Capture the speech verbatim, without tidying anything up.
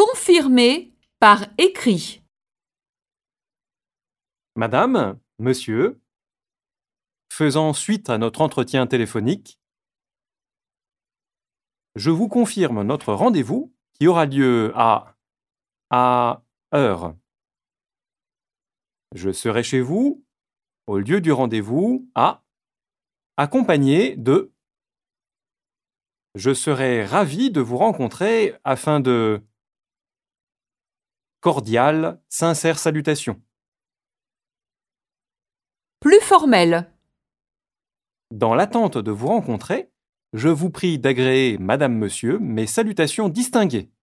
Confirmer par écrit. Madame, monsieur, faisant suite à notre entretien téléphonique, je vous confirme notre rendez-vous qui aura lieu à à heure. Je serai chez vous, au lieu du rendez-vous, à accompagné de. Je serai ravi de vous rencontrer afin de. Cordiales, sincères salutations. Plus formel. Dans l'attente de vous rencontrer, je vous prie d'agréer, Madame, Monsieur, mes salutations distinguées.